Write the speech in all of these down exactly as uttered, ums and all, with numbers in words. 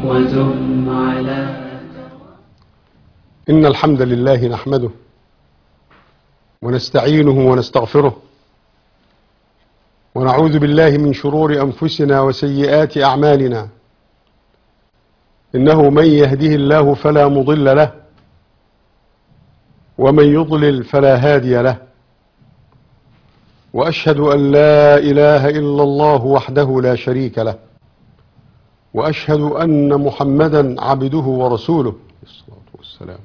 ودم على. إن الحمد لله نحمده ونستعينه ونستغفره ونعوذ بالله من شرور أنفسنا وسيئات أعمالنا. إنه من يهده الله فلا مضل له ومن يضلل فلا هادي له، وأشهد أن لا إله إلا الله وحده لا شريك له، وأشهد أن محمدا عبده ورسوله الصلاة والسلام.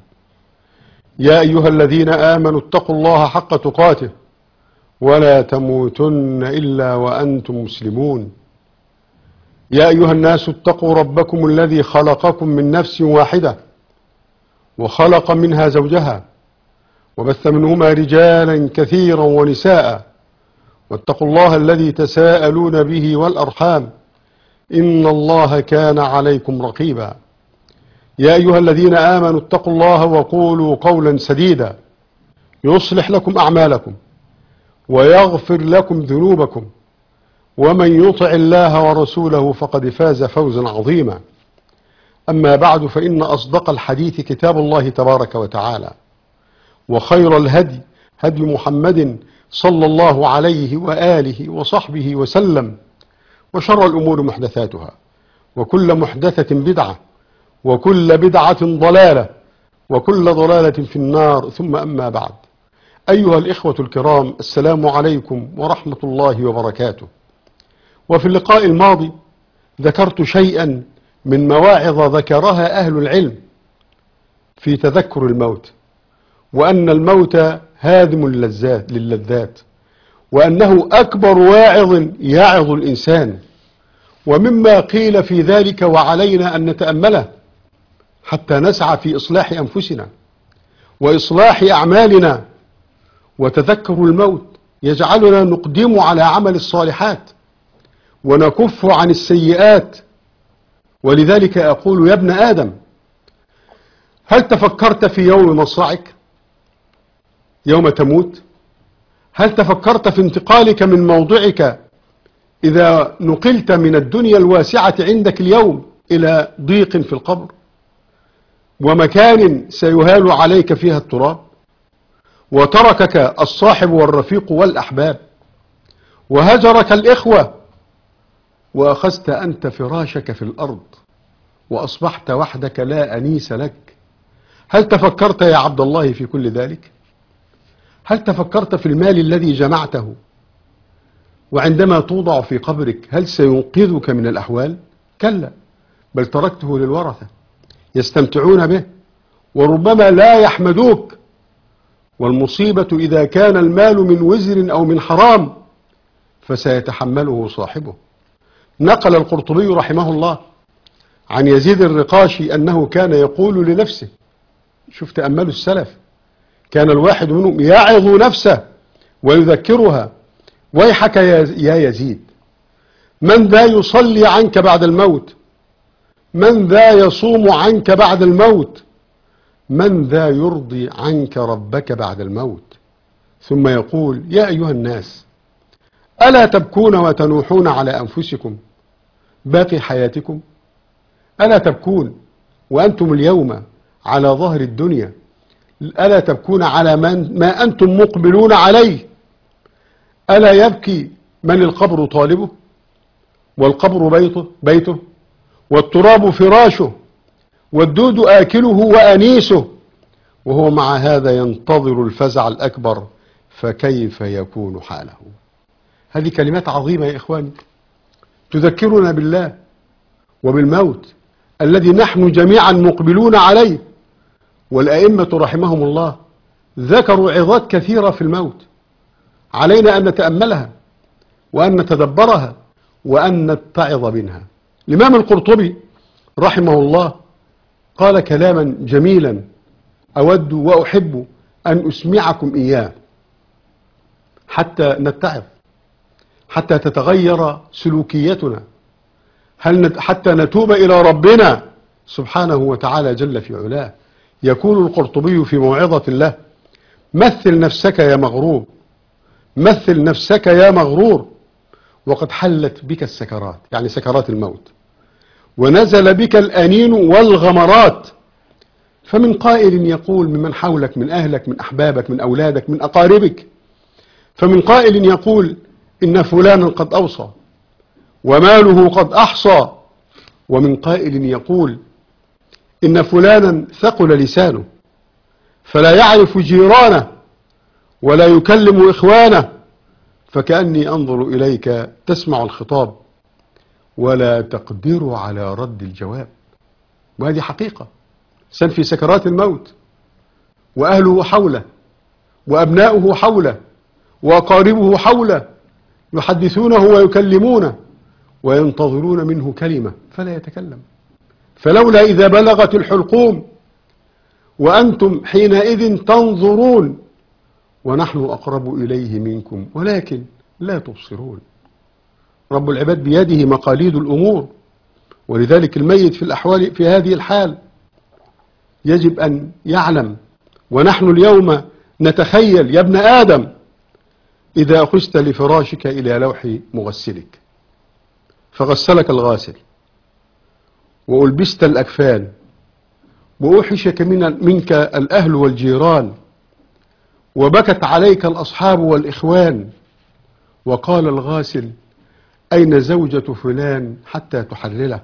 يا أيها الذين آمنوا اتقوا الله حق تقاته ولا تموتن إلا وأنتم مسلمون. يا أيها الناس اتقوا ربكم الذي خلقكم من نفس واحدة وخلق منها زوجها وبث منهما رجالا كثيرا ونساء، واتقوا الله الذي تساءلون به والأرحام إن الله كان عليكم رقيبا. يا أيها الذين آمنوا اتقوا الله وقولوا قولا سديدا يصلح لكم أعمالكم ويغفر لكم ذنوبكم، ومن يطع الله ورسوله فقد فاز فوزا عظيما. أما بعد، فإن أصدق الحديث كتاب الله تبارك وتعالى، وخير الهدي هدي محمد صلى الله عليه وآله وصحبه وسلم، وشر الأمور محدثاتها، وكل محدثة بدعة، وكل بدعة ضلالة، وكل ضلالة في النار. ثم أما بعد، أيها الإخوة الكرام، السلام عليكم ورحمة الله وبركاته. وفي اللقاء الماضي ذكرت شيئا من مواعظ ذكرها أهل العلم في تذكر الموت، وأن الموت هادم اللذات للذات، وأنه أكبر واعظ يعظ الإنسان. ومما قيل في ذلك وعلينا أن نتأمله حتى نسعى في إصلاح أنفسنا وإصلاح أعمالنا. وتذكر الموت يجعلنا نقدم على عمل الصالحات ونكف عن السيئات. ولذلك أقول يا ابن آدم، هل تفكرت في يوم مصرعك يوم تموت؟ هل تفكرت في انتقالك من موضعك إذا نقلت من الدنيا الواسعة عندك اليوم إلى ضيق في القبر ومكان سيهال عليك فيها التراب، وتركك الصاحب والرفيق والأحباب، وهجرك الإخوة، وأخذت أنت فراشك في الأرض وأصبحت وحدك لا أنيس لك؟ هل تفكرت يا عبد الله في كل ذلك؟ هل تفكرت في المال الذي جمعته وعندما توضع في قبرك هل سينقذك من الأحوال؟ كلا، بل تركته للورثة يستمتعون به وربما لا يحمدوك. والمصيبة إذا كان المال من وزر أو من حرام فسيتحمله صاحبه. نقل القرطبي رحمه الله عن يزيد الرقاشي أنه كان يقول لنفسه، شوف تأملوا السلف، كان الواحد منهم يعظ نفسه ويذكرها: ويحك يا يزيد، من ذا يصلي عنك بعد الموت؟ من ذا يصوم عنك بعد الموت؟ من ذا يرضي عنك ربك بعد الموت؟ ثم يقول: يا أيها الناس، ألا تبكون وتنوحون على أنفسكم باقي حياتكم؟ ألا تبكون وأنتم اليوم على ظهر الدنيا؟ ألا تبكون على من ما أنتم مقبلون عليه؟ ألا يبكي من القبر طالبه والقبر بيته, بيته والتراب فراشه والدود آكله وأنيسه، وهو مع هذا ينتظر الفزع الأكبر، فكيف يكون حاله؟ هذه كلمات عظيمة يا إخواني تذكرنا بالله وبالموت الذي نحن جميعا مقبلون عليه. والأئمة رحمهم الله ذكروا عظات كثيرة في الموت، علينا أن نتأملها وأن نتدبرها وأن نتعظ منها. الإمام القرطبي رحمه الله قال كلاما جميلا أود وأحب أن أسمعكم إياه حتى نتعظ، حتى تتغير سلوكيتنا، هل حتى نتوب إلى ربنا سبحانه وتعالى جل في علاه. يقول القرطبي في موعظة له: مثل نفسك يا مغرور، مثل نفسك يا مغرور، وقد حلت بك السكرات، يعني سكرات الموت، ونزل بك الأنين والغمرات. فمن قائل يقول ممن حولك من أهلك من أحبابك من أولادك من أقاربك، فمن قائل يقول إن فلانا قد أوصى وماله قد أحصى، ومن قائل يقول إن فلانا ثقل لسانه فلا يعرف جيرانه ولا يكلم إخوانه، فكأني أنظر إليك تسمع الخطاب ولا تقدر على رد الجواب. وهذه حقيقة. إنسان في سكرات الموت وأهله حوله وأبناؤه حوله وأقاربه حوله يحدثونه ويكلمونه وينتظرون منه كلمة فلا يتكلم. فلولا إذا بلغت الحلقوم وأنتم حينئذ تنظرون ونحن أقرب إليه منكم ولكن لا تبصرون. رب العباد بيده مقاليد الأمور، ولذلك الميت في الأحوال في هذه الحال يجب أن يعلم. ونحن اليوم نتخيل يا ابن آدم إذا أخذت لفراشك إلى لوح مغسلك فغسلك الغاسل وألبست الأكفان وأوحشك من منك الأهل والجيران وبكت عليك الأصحاب والإخوان، وقال الغاسل أين زوجة فلان حتى تحلله،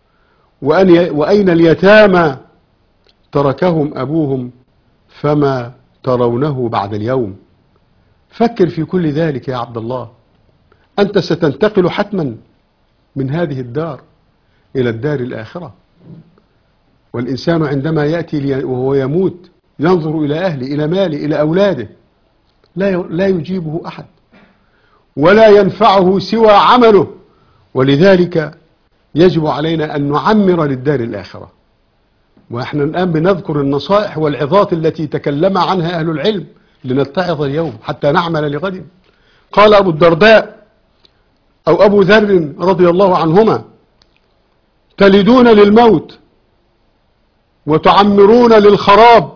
وأين اليتامى تركهم أبوهم فما ترونه بعد اليوم. فكر في كل ذلك يا عبد الله. أنت ستنتقل حتما من هذه الدار إلى الدار الآخرة، والإنسان عندما يأتي وهو يموت ينظر إلى أهله إلى ماله إلى أولاده لا لا يجيبه أحد ولا ينفعه سوى عمله. ولذلك يجب علينا أن نعمر للدار الآخرة. وإحنا الآن بنذكر النصائح والعظات التي تكلم عنها أهل العلم لنتعظ اليوم حتى نعمل لغد. قال أبو الدرداء أو أبو ذر رضي الله عنهما تلدون للموت وتعمرون للخراب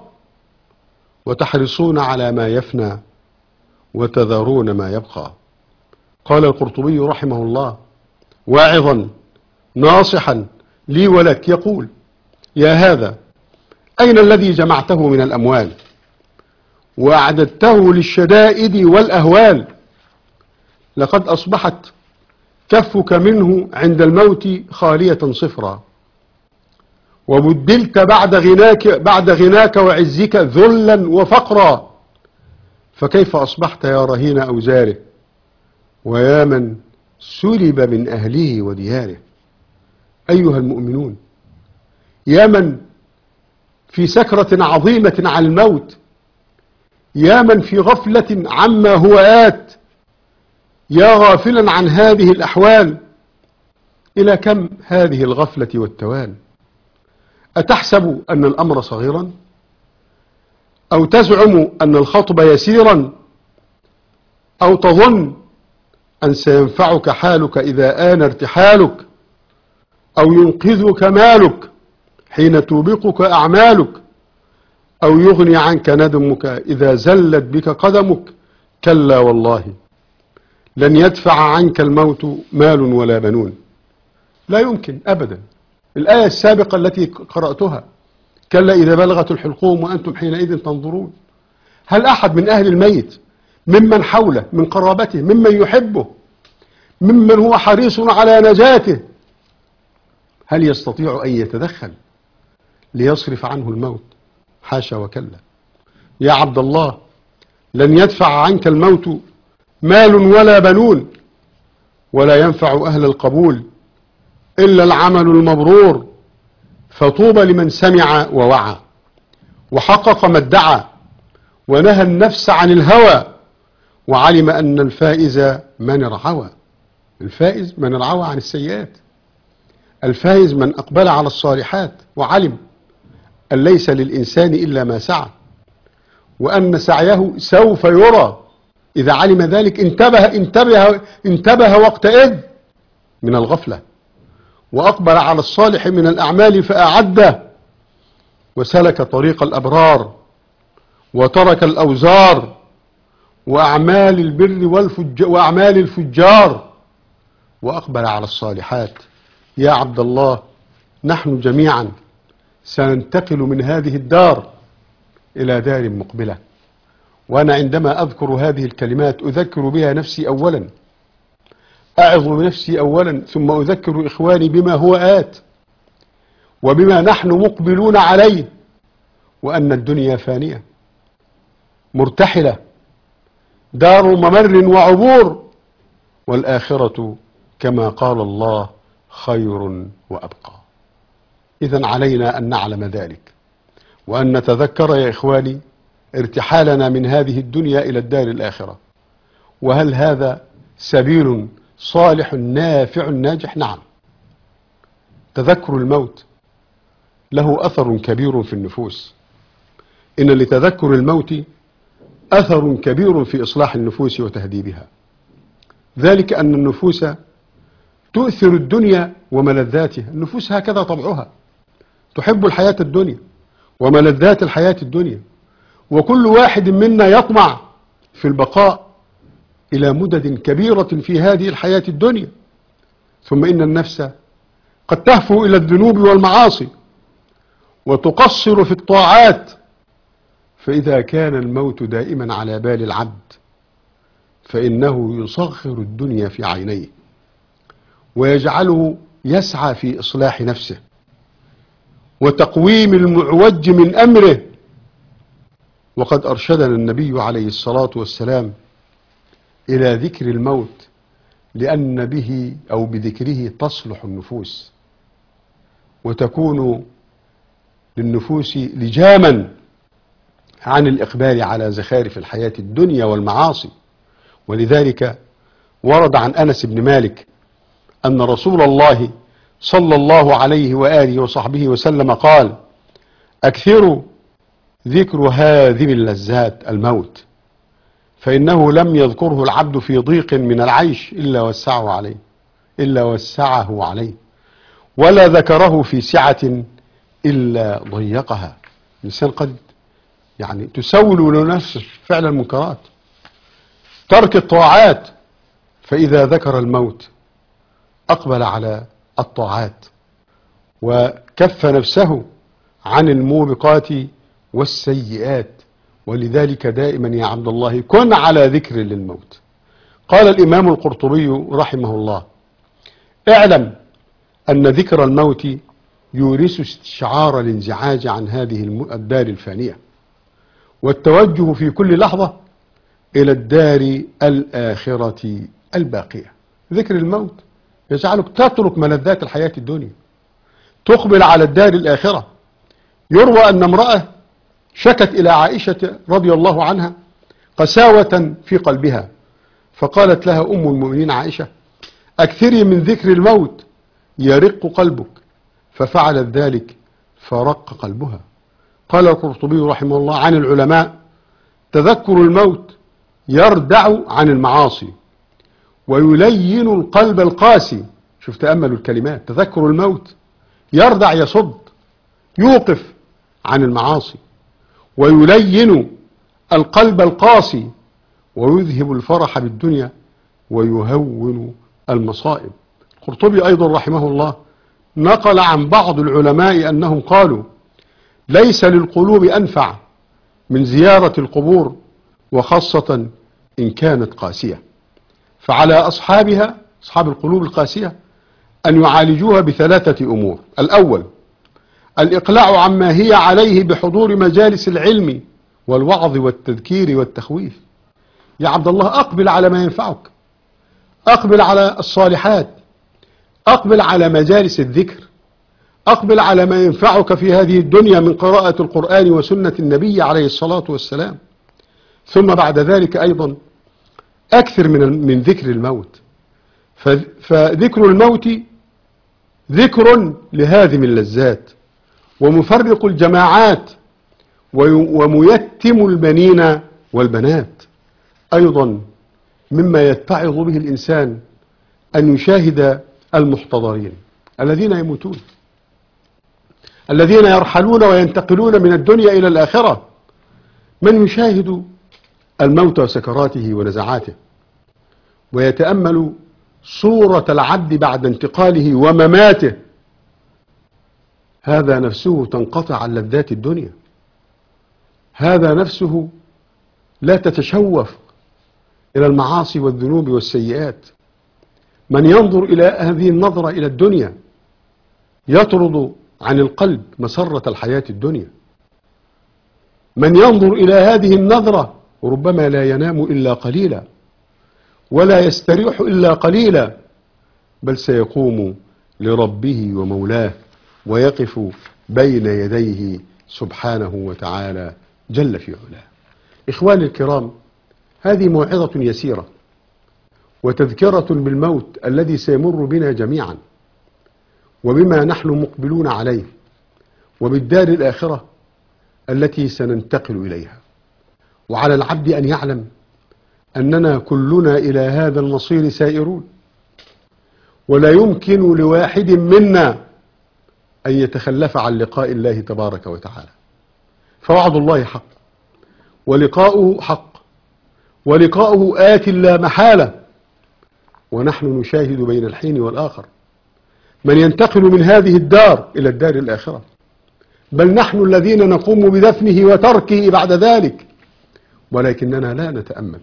وتحرصون على ما يفنى وتذرون ما يبقى. قال القرطبي رحمه الله واعظا ناصحا لي ولك يقول يا هذا أين الذي جمعته من الأموال وأعددته للشدائد والأهوال؟ لقد أصبحت كفك منه عند الموت خالية صفرا، وبدلت بعد غناك, بعد غناك وعزك ذلا وفقرا، فكيف أصبحت يا رهين أوزاره ويا من سلب من أهله ودياره؟ أيها المؤمنون، يا من في سكرة عظيمة على الموت، يا من في غفلة عما هو آت، يا غافلا عن هذه الأحوال، إلى كم هذه الغفلة والتوان؟ أتحسب أن الأمر صغيرا أو تزعم أن الخطب يسيرا أو تظن أن سينفعك حالك إذا آن ارتحالك أو ينقذك مالك حين توبقك أعمالك أو يغني عنك ندمك إذا زلت بك قدمك؟ كلا والله لن يدفع عنك الموت مال ولا بنون. لا يمكن أبدا. الآية السابقة التي قرأتها كلا إذا بلغت الحلقوم وأنتم حينئذ تنظرون. هل أحد من أهل الميت ممن حوله من قرابته ممن يحبه ممن هو حريص على نجاته هل يستطيع أن يتدخل ليصرف عنه الموت؟ حاشا وكلا. يا عبد الله لن يدفع عنك الموت مال ولا بنون، ولا ينفع أهل القبول إلا العمل المبرور، فطوبى لمن سمع ووعى وحقق ما ادعى ونهى النفس عن الهوى وعلم أن الفائز من ارعوى. الفائز من ارعوى عن السيئات، الفائز من أقبل على الصالحات وعلم أن ليس للإنسان إلا ما سعى وأن سعيه سوف يرى. إذا علم ذلك انتبه انتبه انتبه وقتئذ من الغفلة وأقبل على الصالح من الأعمال فأعده وسلك طريق الأبرار وترك الأوزار وأعمال البر والفجار وأعمال الفجار وأقبل على الصالحات. يا عبد الله نحن جميعا سننتقل من هذه الدار إلى دار مقبلة. وأنا عندما أذكر هذه الكلمات أذكر بها نفسي أولا، أعظ بنفسي أولا، ثم أذكر إخواني بما هو آت وبما نحن مقبلون عليه، وأن الدنيا فانية مرتحلة دار ممر وعبور، والآخرة كما قال الله خير وأبقى. إذن علينا أن نعلم ذلك، وأن نتذكر يا إخواني ارتحالنا من هذه الدنيا إلى الدار الآخرة. وهل هذا سبيل صالح نافع ناجح؟ نعم. تذكر الموت له أثر كبير في النفوس، إن لتذكر الموت أثر كبير في إصلاح النفوس وتهذيبها، ذلك أن النفوس تؤثر الدنيا وملذاتها. النفوس هكذا طبعها، تحب الحياة الدنيا وملذات الحياة الدنيا، وكل واحد منا يطمع في البقاء إلى مدد كبيرة في هذه الحياة الدنيا. ثم إن النفس قد تهفو إلى الذنوب والمعاصي وتقصر في الطاعات، فإذا كان الموت دائما على بال العبد فإنه يصغر الدنيا في عينيه ويجعله يسعى في إصلاح نفسه وتقويم المعوج من أمره. وقد أرشدنا النبي عليه الصلاة والسلام إلى ذكر الموت، لأن به أو بذكره تصلح النفوس وتكون للنفوس لجاما عن الإقبال على زخارف الحياة الدنيا والمعاصي. ولذلك ورد عن أنس بن مالك أن رسول الله صلى الله عليه وآله وصحبه وسلم قال: أكثروا ذكر هذه اللذات الموت، فإنه لم يذكره العبد في ضيق من العيش إلا وسعه عليه إلا وسعه عليه ولا ذكره في سعة إلا ضيقها. الإنسان قد يعني تسول لنفسه فعل المنكرات، ترك الطاعات، فإذا ذكر الموت أقبل على الطاعات وكف نفسه عن الموبقات والسيئات. ولذلك دائما يا عبد الله كن على ذكر للموت. قال الإمام القرطبي رحمه الله: اعلم أن ذكر الموت يورث استشعار الانزعاج عن هذه الدار الفانية والتوجه في كل لحظة إلى الدار الآخرة الباقية. ذكر الموت يجعلك تترك ملذات الحياة الدنيا، تقبل على الدار الآخرة. يروى أن امرأة شكت إلى عائشة رضي الله عنها قساوة في قلبها، فقالت لها أم المؤمنين عائشة: أكثري من ذكر الموت يرق قلبك، ففعلت ذلك فرق قلبها. قال القرطبي رحمه الله عن العلماء: تذكر الموت يردع عن المعاصي ويلين القلب القاسي. شوف، تأملوا الكلمات: تذكر الموت يردع، يصد، يوقف عن المعاصي، ويلين القلب القاسي، ويذهب الفرح بالدنيا، ويهون المصائب. القرطبي أيضا رحمه الله نقل عن بعض العلماء أنهم قالوا: ليس للقلوب أنفع من زيارة القبور، وخاصة إن كانت قاسية، فعلى أصحابها أصحاب القلوب القاسية أن يعالجوها بثلاثة أمور. الأول: الإقلاع عما هي عليه بحضور مجالس العلم والوعظ والتذكير والتخويف. يا عبد الله، أقبل على ما ينفعك، أقبل على الصالحات، أقبل على مجالس الذكر، أقبل على ما ينفعك في هذه الدنيا من قراءة القرآن وسنة النبي عليه الصلاة والسلام. ثم بعد ذلك أيضا أكثر من من ذكر الموت، فذكر الموت ذكر لهذه اللذات ومفرق الجماعات وميتم البنين والبنات. أيضا مما يتعظ به الإنسان أن يشاهد المحتضرين الذين يموتون، الذين يرحلون وينتقلون من الدنيا إلى الآخرة. من يشاهد الموت وسكراته ونزعاته ويتأمل صورة العبد بعد انتقاله ومماته، هذا نفسه تنقطع عن لذات الدنيا، هذا نفسه لا تتشوف إلى المعاصي والذنوب والسيئات. من ينظر إلى هذه النظرة إلى الدنيا يطرد عن القلب مسرة الحياة الدنيا. من ينظر إلى هذه النظرة ربما لا ينام إلا قليلا ولا يستريح إلا قليلا، بل سيقوم لربه ومولاه ويقف بين يديه سبحانه وتعالى جل في علاه. إخواني الكرام، هذه موعظة يسيرة وتذكرة بالموت الذي سيمر بنا جميعا وبما نحن مقبلون عليه وبالدار الآخرة التي سننتقل إليها. وعلى العبد أن يعلم أننا كلنا إلى هذا المصير سائرون، ولا يمكن لواحد منا أن يتخلف عن لقاء الله تبارك وتعالى. فوعد الله حق ولقاؤه حق ولقاؤه آت لا محالة، ونحن نشاهد بين الحين والآخر من ينتقل من هذه الدار إلى الدار الآخرة، بل نحن الذين نقوم بدفنه وتركه بعد ذلك، ولكننا لا نتأمل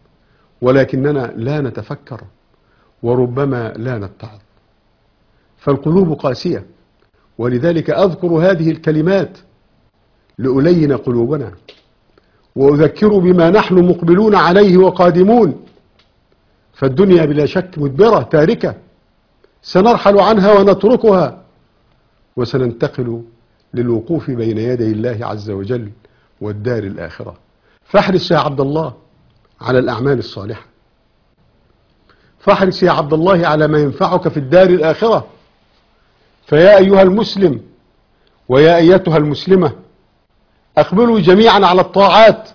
ولكننا لا نتفكر وربما لا نتعظ، فالقلوب قاسية. ولذلك أذكر هذه الكلمات لألين قلوبنا وأذكر بما نحن مقبلون عليه وقادمون. فالدنيا بلا شك مدبرة تاركة، سنرحل عنها ونتركها وسننتقل للوقوف بين يدي الله عز وجل والدار الآخرة. فاحرص يا عبد الله على الأعمال الصالحة، فاحرص يا عبد الله على ما ينفعك في الدار الآخرة. فيا أيها المسلم ويا أيتها المسلمة، أقبلوا جميعا على الطاعات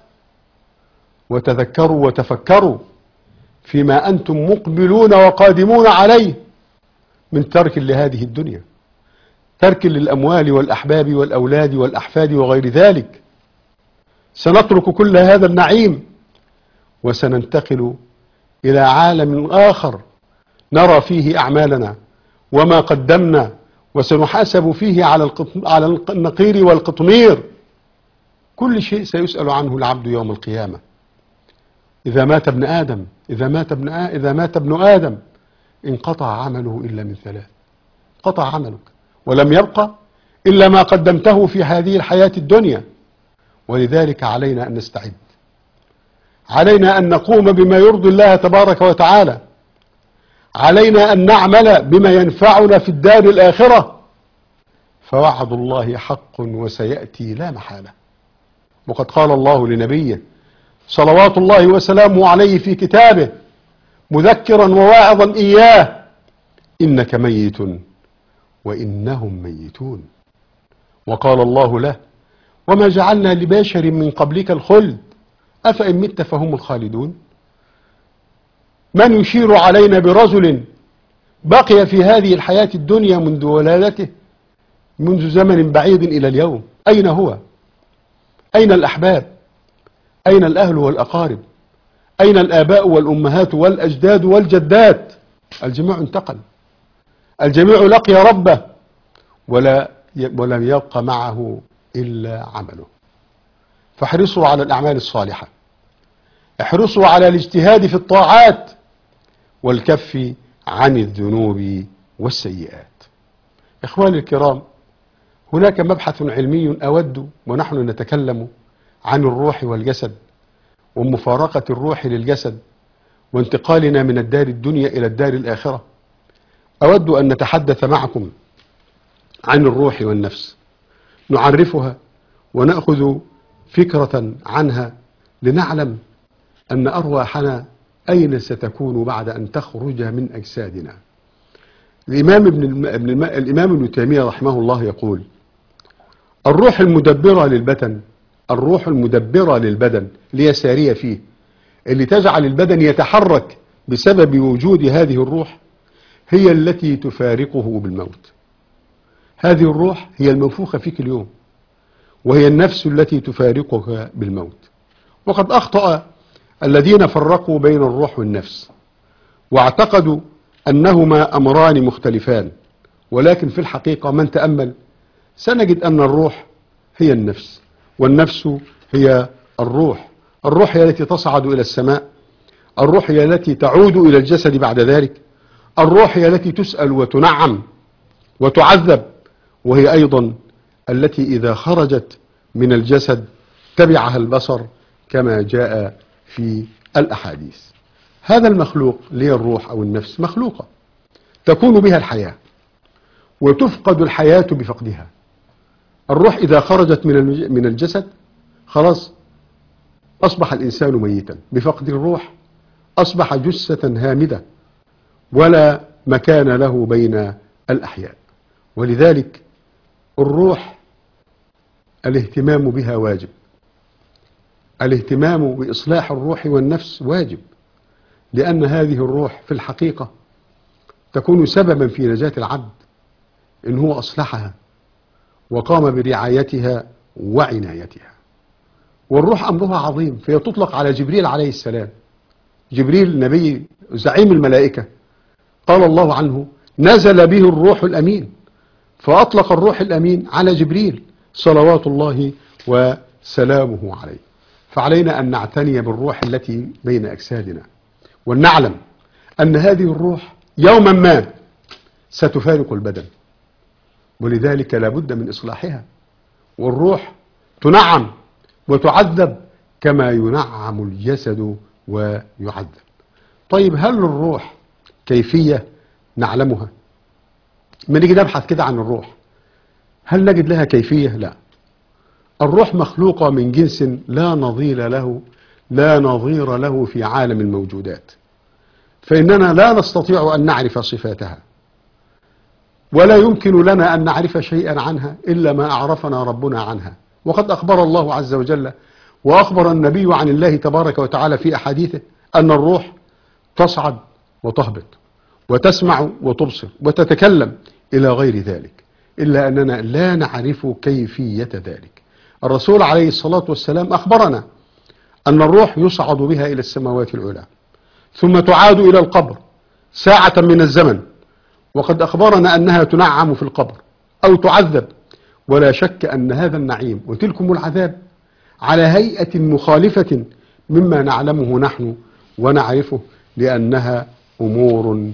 وتذكروا وتفكروا فيما أنتم مقبلون وقادمون عليه من ترك لهذه الدنيا، ترك للأموال والأحباب والأولاد والأحفاد وغير ذلك. سنترك كل هذا النعيم وسننتقل إلى عالم آخر نرى فيه أعمالنا وما قدمنا، وسنحاسب فيه على على النقير والقطمير. كل شيء سيسأل عنه العبد يوم القيامة. إذا مات ابن آدم إذا مات ابن آ... إذا مات ابن آدم انقطع عمله إلا من ثلاث. قطع عملك ولم يبقى إلا ما قدمته في هذه الحياة الدنيا. ولذلك علينا أن نستعد، علينا أن نقوم بما يرضي الله تبارك وتعالى، علينا أن نعمل بما ينفعنا في الدار الآخرة. فوعد الله حق وسيأتي لا محالة. وقد قال الله لنبيه صلوات الله وسلامه عليه في كتابه مذكرا وواعظا إياه: إنك ميت وإنهم ميتون. وقال الله له: وما جعلنا لبشر من قبلك الخلد أفإن مت فهم الخالدون. من يشير علينا برجل بقي في هذه الحياة الدنيا منذ ولادته، منذ زمن بعيد إلى اليوم؟ أين هو؟ أين الأحباب؟ أين الأهل والأقارب؟ أين الآباء والأمهات والأجداد والجدات؟ الجميع انتقل، الجميع لقي ربه ولا ولم يبق معه إلا عمله. فاحرصوا على الأعمال الصالحة، احرصوا على الاجتهاد في الطاعات والكف عن الذنوب والسيئات. إخواني الكرام، هناك مبحث علمي أود ونحن نتكلم عن الروح والجسد ومفارقة الروح للجسد وانتقالنا من الدار الدنيا إلى الدار الآخرة. أود أن نتحدث معكم عن الروح والنفس، نعرفها ونأخذ فكرة عنها لنعلم أن أرواحنا أين ستكون بعد أن تخرج من أجسادنا. الإمام ابن الم... ابن الم... الإمام ابن تيمية رحمه الله يقول: الروح المدبرة للبدن، الروح المدبرة للبدن اللي هي سارية فيه، اللي تجعل البدن يتحرك بسبب وجود هذه الروح، هي التي تفارقه بالموت. هذه الروح هي المنفوخة فيك اليوم، وهي النفس التي تفارقك بالموت. وقد أخطأ الذين فرقوا بين الروح والنفس واعتقدوا أنهما أمران مختلفان، ولكن في الحقيقة من تأمل سنجد أن الروح هي النفس، والنفس هي الروح. الروح هي التي تصعد إلى السماء، الروح هي التي تعود إلى الجسد بعد ذلك، الروح هي التي تسأل وتنعم وتعذب، وهي أيضا التي إذا خرجت من الجسد تبعها البصر كما جاء في الأحاديث. هذا المخلوق اللي هي الروح أو النفس مخلوقة تكون بها الحياة، وتفقد الحياة بفقدها. الروح إذا خرجت من من الجسد خلاص أصبح الإنسان ميتا، بفقد الروح أصبح جثة هامدة ولا مكان له بين الأحياء. ولذلك الروح الاهتمام بها واجب، الاهتمام بإصلاح الروح والنفس واجب، لأن هذه الروح في الحقيقة تكون سببا في نجاة العبد إن هو أصلحها وقام برعايتها وعنايتها. والروح أمرها عظيم، فهي تطلق على جبريل عليه السلام. جبريل نبي زعيم الملائكة، قال الله عنه نزل به الروح الأمين، فأطلق الروح الأمين على جبريل صلوات الله وسلامه عليه. فعلينا أن نعتني بالروح التي بين أجسادنا، ونعلم أن هذه الروح يوما ما ستفارق البدن، ولذلك لا بد من إصلاحها. والروح تنعم وتعذب كما ينعم الجسد ويعذب. طيب هل للروح كيفية نعلمها؟ ما نيجي نبحث كده عن الروح هل نجد لها كيفية؟ لا. الروح مخلوقة من جنس لا نظير له لا نظير له في عالم الموجودات، فإننا لا نستطيع أن نعرف صفاتها، ولا يمكن لنا أن نعرف شيئا عنها إلا ما أعرفنا ربنا عنها. وقد أخبر الله عز وجل وأخبر النبي عن الله تبارك وتعالى في أحاديثه أن الروح تصعد وتهبط وتسمع وتبصر وتتكلم إلى غير ذلك، إلا أننا لا نعرف كيفية ذلك. الرسول عليه الصلاة والسلام أخبرنا أن الروح يصعد بها إلى السماوات العلى ثم تعاد إلى القبر ساعة من الزمن، وقد أخبرنا أنها تنعم في القبر أو تعذب. ولا شك أن هذا النعيم وتلكم العذاب على هيئة مخالفة مما نعلمه نحن ونعرفه، لأنها أمور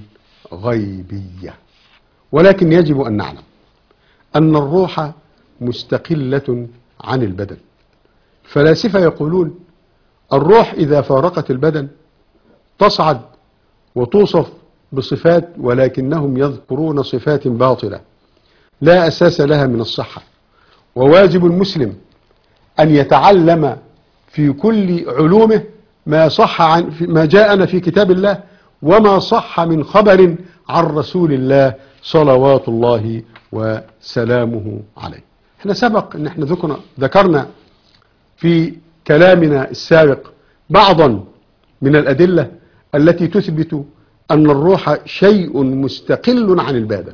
غيبية. ولكن يجب أن نعلم أن الروح مستقلة عن البدن. فلاسفة يقولون الروح إذا فارقت البدن تصعد وتوصف بصفات، ولكنهم يذكرون صفات باطلة لا أساس لها من الصحة. وواجب المسلم أن يتعلم في كل علومه ما صح عن ما جاءنا في كتاب الله وما صح من خبر عن رسول الله صلوات الله وسلامه عليه. احنا سبق ان احنا ذكرنا, ذكرنا في كلامنا السابق بعضا من الأدلة التي تثبت أن الروح شيء مستقل عن البدن.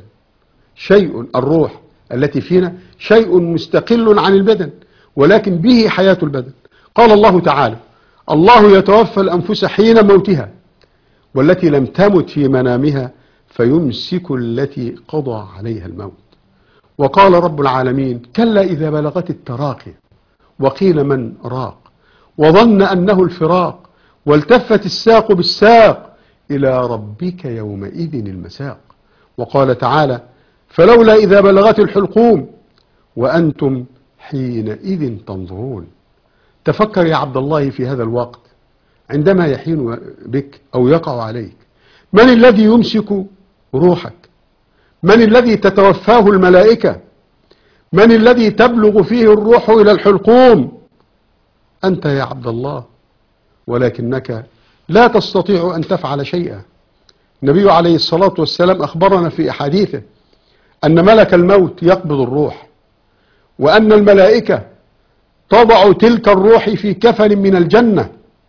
شيء الروح التي فينا شيء مستقل عن البدن، ولكن به حياة البدن. قال الله تعالى الله يتوفى الأنفس حين موتها والتي لم تمت في منامها فيمسك التي قضى عليها الموت. وقال رب العالمين كلا إذا بلغت التراقي وقيل من راق وظن أنه الفراق والتفت الساق بالساق إلى ربك يومئذ المساق. وقال تعالى فلولا إذا بلغت الحلقوم وأنتم حينئذ تنظرون. تفكر يا عبد الله في هذا الوقت عندما يحين بك أو يقع عليك، من الذي يمسك روحك؟ من الذي تتوفاه الملائكة؟ من الذي تبلغ فيه الروح إلى الحلقوم؟ أنت يا عبد الله، ولكنك لا تستطيع أن تفعل شيئا. النبي عليه الصلاة والسلام أخبرنا في أحاديثه أن ملك الموت يقبض الروح، وأن الملائكة تضع تلك الروح في كفن من الجنة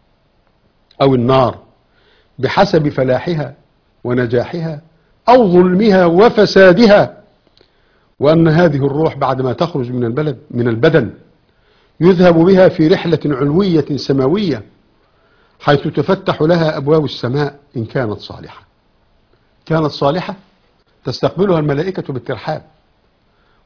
أو النار بحسب فلاحها ونجاحها أو ظلمها وفسادها. وأن هذه الروح بعدما تخرج من البلد من البدن يذهب بها في رحلة علوية سماوية حيث تفتح لها أبواب السماء إن كانت صالحة. كانت صالحة تستقبلها الملائكة بالترحاب،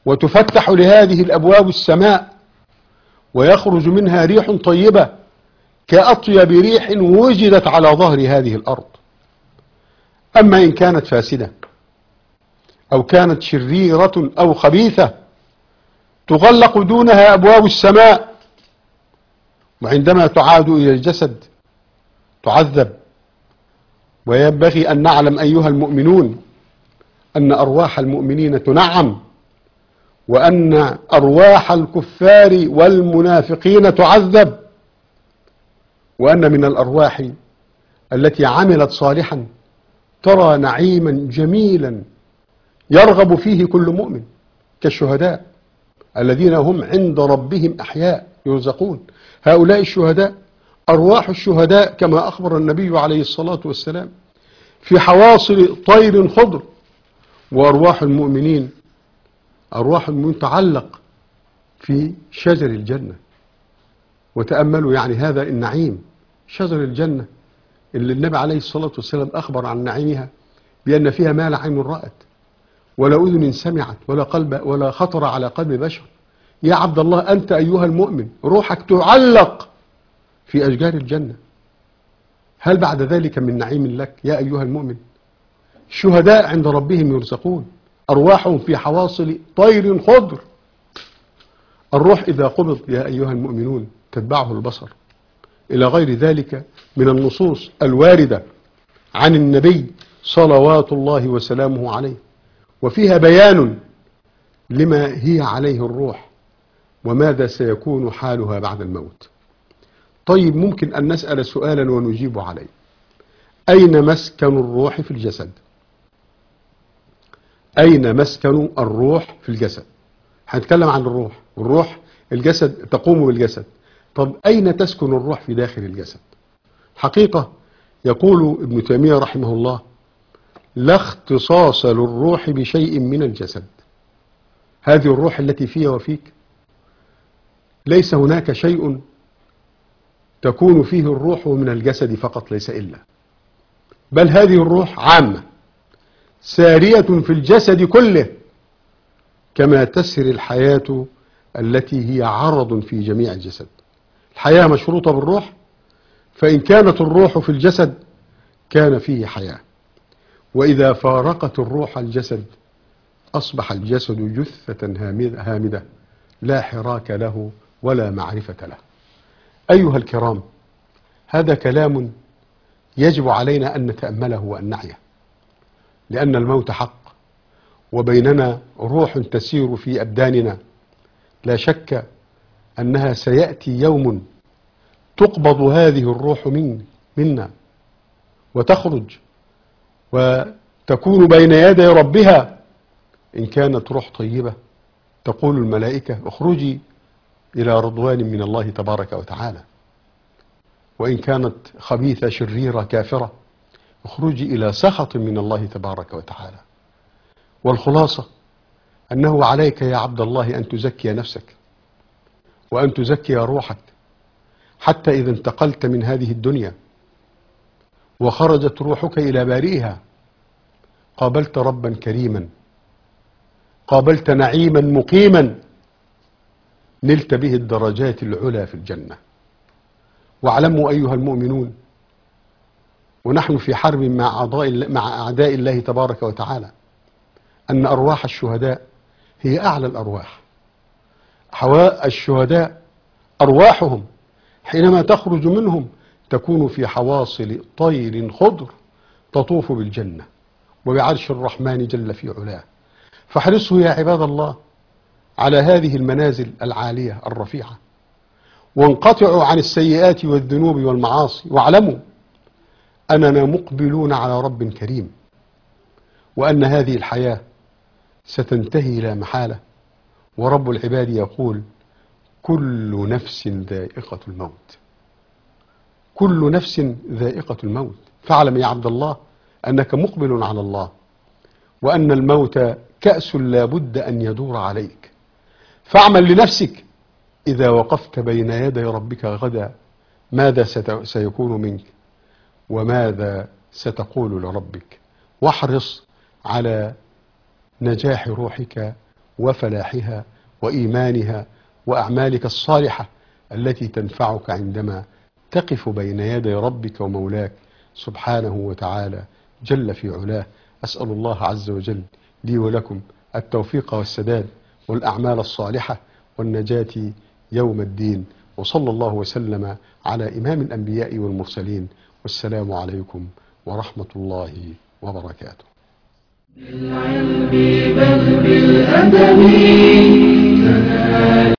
وتفتح لهذه الأبواب السماء ويخرج منها ريح طيبة كأطيب ريح وجدت على ظهر هذه الأرض. أما إن كانت فاسدة أو كانت شريرة أو خبيثة تغلق دونها أبواب السماء، وعندما تعاد إلى الجسد تعذب. وينبغي أن نعلم أيها المؤمنون أن أرواح المؤمنين تنعم، وأن أرواح الكفار والمنافقين تعذب، وأن من الأرواح التي عملت صالحا ترى نعيما جميلا يرغب فيه كل مؤمن كالشهداء الذين هم عند ربهم أحياء يرزقون. هؤلاء الشهداء أرواح الشهداء كما أخبر النبي عليه الصلاة والسلام في حواصل طير خضر، وأرواح المؤمنين أرواح المؤمنين تعلق في شجر الجنة. وتأملوا يعني هذا النعيم، شجر الجنة اللي النبي عليه الصلاة والسلام أخبر عن نعيمها بأن فيها ما لا عين رأت ولا أذن سمعت ولا قلب ولا خطر على قلب بشر. يا عبد الله، أنت أيها المؤمن روحك تعلق في أشجار الجنة، هل بعد ذلك من نعيم لك يا أيها المؤمن؟ الشهداء عند ربهم يرزقون، أرواحهم في حواصل طير خضر. الروح إذا قبض يا أيها المؤمنون تتبعه البصر، إلى غير ذلك من النصوص الواردة عن النبي صلوات الله وسلامه عليه، وفيها بيان لما هي عليه الروح وماذا سيكون حالها بعد الموت. طيب، ممكن أن نسأل سؤالا ونجيب عليه: أين مسكن الروح في الجسد؟ أين مسكن الروح في الجسد؟ هنتكلم عن الروح، والروح الجسد تقوم بالجسد. طب أين تسكن الروح في داخل الجسد؟ حقيقة يقول ابن تيمية رحمه الله: لا اختصاص للروح بشيء من الجسد. هذه الروح التي فيها وفيك ليس هناك شيء تكون فيه الروح من الجسد فقط، ليس إلا، بل هذه الروح عامة سارية في الجسد كله، كما تسري الحياة التي هي عرض في جميع الجسد. الحياة مشروطة بالروح، فإن كانت الروح في الجسد كان فيه حياة، وإذا فارقت الروح الجسد أصبح الجسد جثة هامدة لا حراك له ولا معرفة له. أيها الكرام، هذا كلام يجب علينا أن نتأمله وأن نعيه، لأن الموت حق، وبيننا روح تسير في أبداننا، لا شك أنها سيأتي يوم تقبض هذه الروح من منا وتخرج وتكون بين يدي ربها. إن كانت روح طيبة تقول الملائكة: اخرجي إلى رضوان من الله تبارك وتعالى، وإن كانت خبيثة شريرة كافرة اخرجي إلى سخط من الله تبارك وتعالى. والخلاصة أنه عليك يا عبد الله أن تزكي نفسك وأن تزكي روحك، حتى إذا انتقلت من هذه الدنيا وخرجت روحك إلى بارئها قابلت ربا كريما، قابلت نعيما مقيما نلت به الدرجات العلى في الجنة. واعلموا أيها المؤمنون، ونحن في حرب مع أعداء مع أعداء الله تبارك وتعالى، أن أرواح الشهداء هي أعلى الأرواح. حواء الشهداء أرواحهم حينما تخرج منهم تكون في حواصل طير خضر تطوف بالجنة وبعرش الرحمن جل في علاه. فاحرصوا يا عباد الله على هذه المنازل العالية الرفيعة، وانقطعوا عن السيئات والذنوب والمعاصي، واعلموا أننا مقبلون على رب كريم، وأن هذه الحياة ستنتهي لا محالة، ورب العباد يقول: كل نفس ذائقة الموت. كل نفس ذائقة الموت. فاعلم يا عبد الله أنك مقبل على الله، وأن الموت كأس لا بد أن يدور عليك. فاعمل لنفسك إذا وقفت بين يدي ربك غدا ماذا سيكون منك وماذا ستقول لربك، واحرص على نجاح روحك وفلاحها وإيمانها وأعمالك الصالحة التي تنفعك عندما تقف بين يدي ربك ومولاك سبحانه وتعالى جل في علاه. أسأل الله عز وجل لي ولكم التوفيق والسداد والأعمال الصالحة والنجاة يوم الدين، وصلى الله وسلم على إمام الأنبياء والمرسلين، والسلام عليكم ورحمة الله وبركاته. بالعلم بل بالأدب